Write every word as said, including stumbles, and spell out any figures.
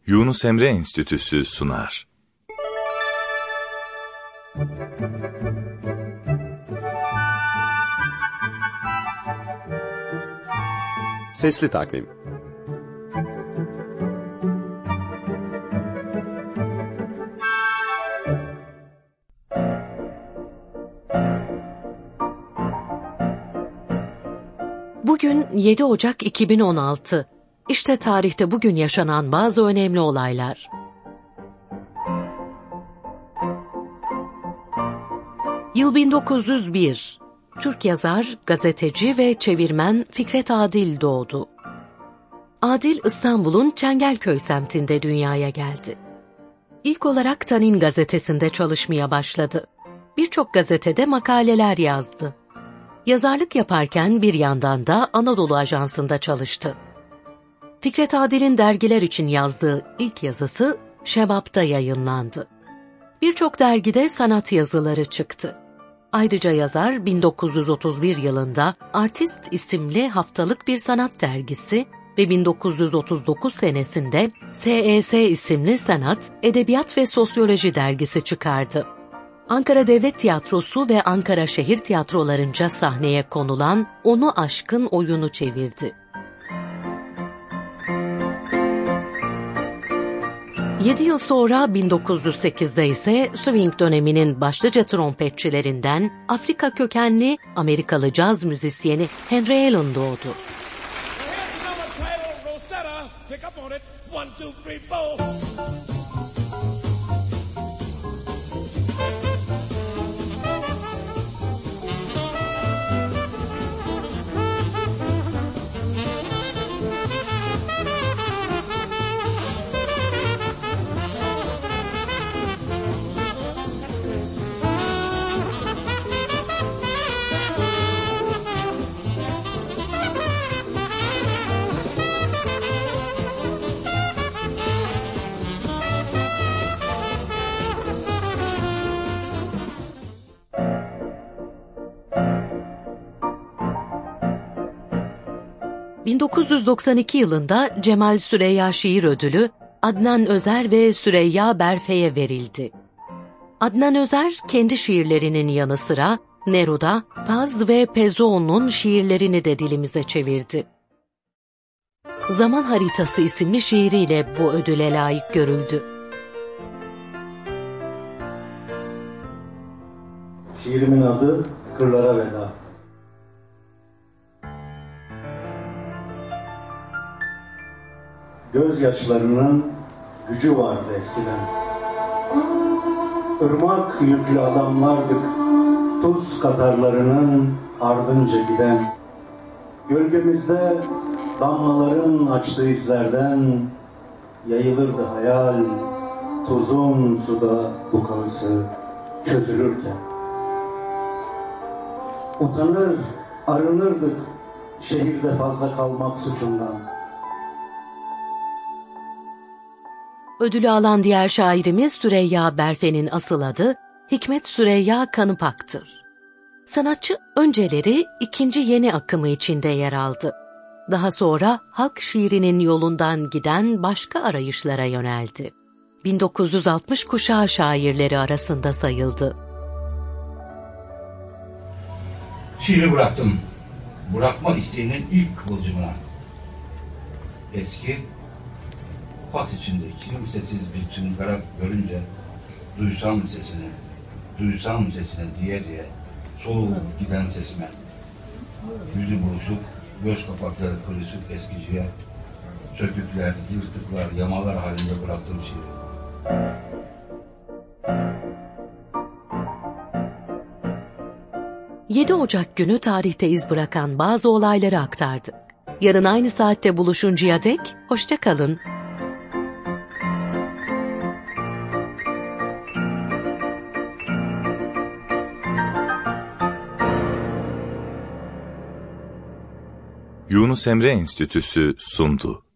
Yunus Emre Enstitüsü sunar. Sesli Takvim. Bugün yedi Ocak iki bin on altı. İşte tarihte bugün yaşanan bazı önemli olaylar. Yıl bin dokuz yüz bir. Türk yazar, gazeteci ve çevirmen Fikret Adil doğdu. Adil, İstanbul'un Çengelköy semtinde dünyaya geldi. İlk olarak Tanin gazetesinde çalışmaya başladı. Birçok gazetede makaleler yazdı. Yazarlık yaparken bir yandan da Anadolu Ajansı'nda çalıştı. Fikret Adil'in dergiler için yazdığı ilk yazısı Şebap'ta yayınlandı. Birçok dergide sanat yazıları çıktı. Ayrıca yazar bin dokuz yüz otuz bir yılında Artist isimli haftalık bir sanat dergisi ve bin dokuz yüz otuz dokuz senesinde S E S isimli sanat, edebiyat ve sosyoloji dergisi çıkardı. Ankara Devlet Tiyatrosu ve Ankara Şehir Tiyatrolarınca sahneye konulan Onu Aşkın oyunu çevirdi. Yedi yıl sonra bin dokuz yüz sekizde ise swing döneminin başlıca trompetçilerinden Afrika kökenli Amerikalı caz müzisyeni Henry Allen doğdu. bin dokuz yüz doksan iki yılında Cemal Süreyya Şiir Ödülü Adnan Özer ve Süreyya Berfe'ye verildi. Adnan Özer kendi şiirlerinin yanı sıra Neruda, Paz ve Pezoğlu'nun şiirlerini de dilimize çevirdi. Zaman Haritası isimli şiiriyle bu ödüle layık görüldü. Şiirimin adı Kırlara Veda. Gözyaşlarının gücü vardı eskiden. Irmak yüklü adamlardık, tuz katarlarının ardınca giden. Gölgemizde damlaların açtığı izlerden yayılırdı hayal, tuzun suda bu kağısı çözülürken. Utanır, arınırdık şehirde fazla kalmak suçundan. Ödülü alan diğer şairimiz Süreyya Berfe'nin asıl adı Hikmet Süreyya Kanıpak'tır. Sanatçı önceleri ikinci yeni akımı içinde yer aldı. Daha sonra halk şiirinin yolundan giden başka arayışlara yöneldi. bin dokuz yüz altmış kuşağı şairleri arasında sayıldı. Şiiri bıraktım. Bırakma isteğinin ilk kıvılcımına. Eski pas içinde kimsesiz bir çıngara görünce duysam sesini, duysam sesini diye diye soğuk giden sesime. Yüzü buruşuk, göz kapakları kırışık eskiciye, sökükler, yırtıklar, yamalar halinde bıraktım şiiri. yedi Ocak günü tarihte iz bırakan bazı olayları aktardık. Yarın aynı saatte buluşuncaya dek hoşça kalın. Yunus Emre Enstitüsü sundu.